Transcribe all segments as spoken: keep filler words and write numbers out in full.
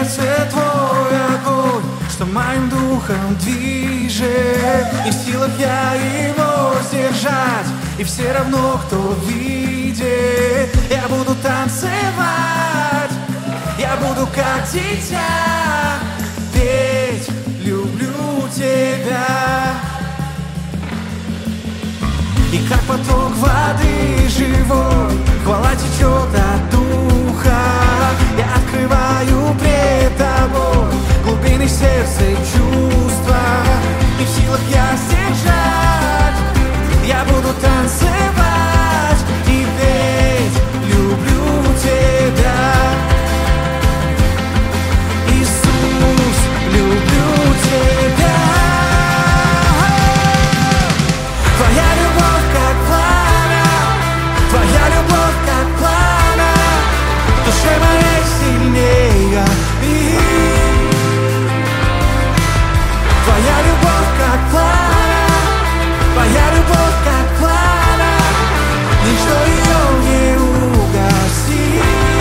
сердце твой огонь, что моим духом движет. Не в силах я его сдержать, и все равно, кто видит, я буду танцевать, я буду как дитя петь, люблю тебя. И как поток воды живой, хвала течет от духа. Я открываю пред тобой глубины сердца и чувства. Не в силах я сдержать, я буду танцевать и петь, люблю тебя. Иисус, люблю тебя. Твоя любовь как пламя, твоя любовь как пламя, в душе моей сильнее. И твоя любовь как пламя, твоя любовь как пламя, ничто ее не угасит.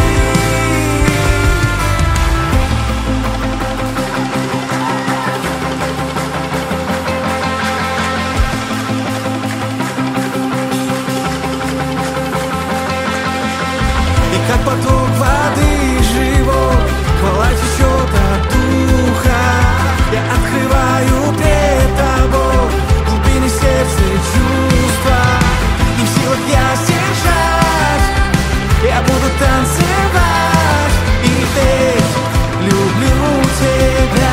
Как поток воды живой, хвала течет от духа. Я открываю пред тобой глубины сердца и чувства. Не в силах я сдержать, я буду танцевать и петь, люблю тебя.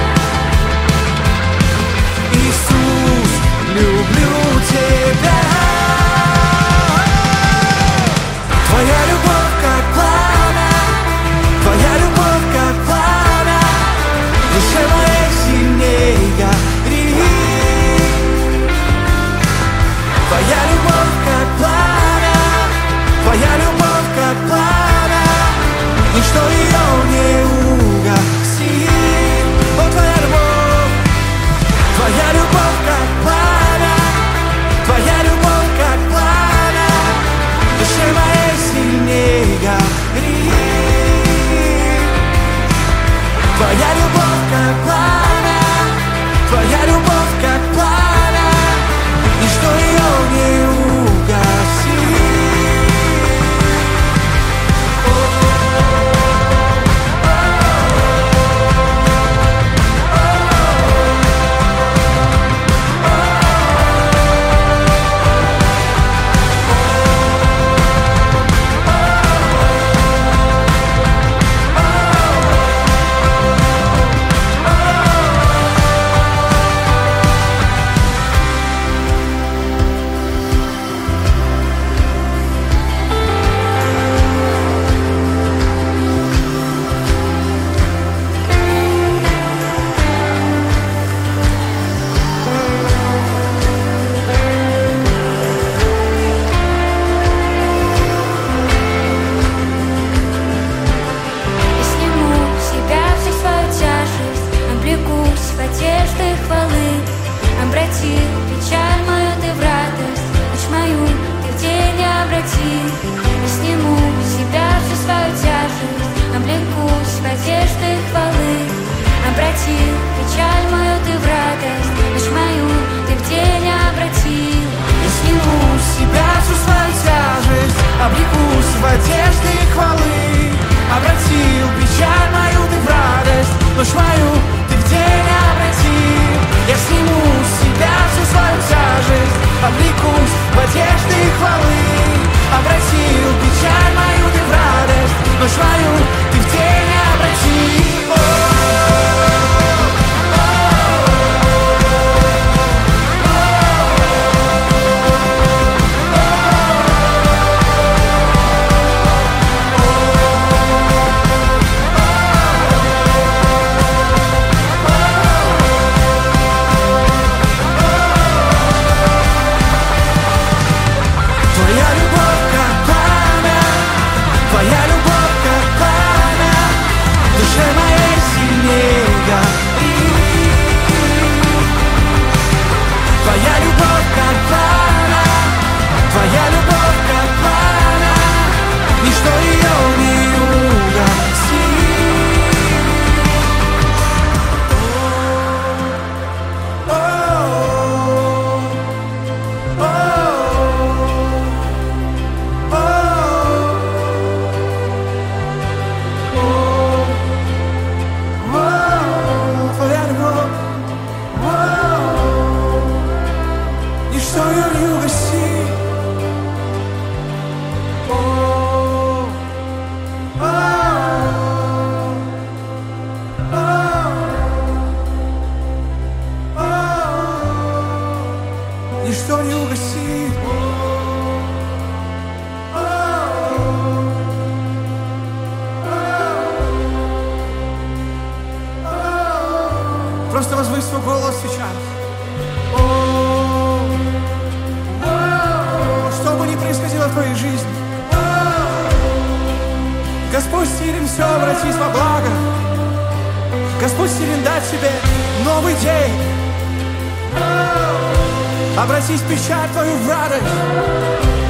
Иисус, люблю тебя. Твоя любовь как пламя, твоя любовь как пламя, в душе моей сильнее горит. Твоя любовь как пламя, твоя любовь как пламя, ничто ее не угасит. О, твоя любовь, твоя любовь как пламя, твоя любовь как пламя, в душе моей сильнее горит. Твоя любовь как пламя, твоя любовь как пламя, ничто ее не угасит. Облекусь в одежды хвалы, обратил печаль мою ты в радость, ночь мою ты в день обратил. Я сниму с себя всю свою тяжесть, облекусь в одежды хвалы, обратил печаль мою ты в радость, ночь мою ты в день обратил. ничто не угасит. Просто возвысь свой голос сейчас. Что бы ни происходило в твоей жизни, Господь силен все обратить во благо. Господь силен дать тебе новый день, обратить печаль твою в радость.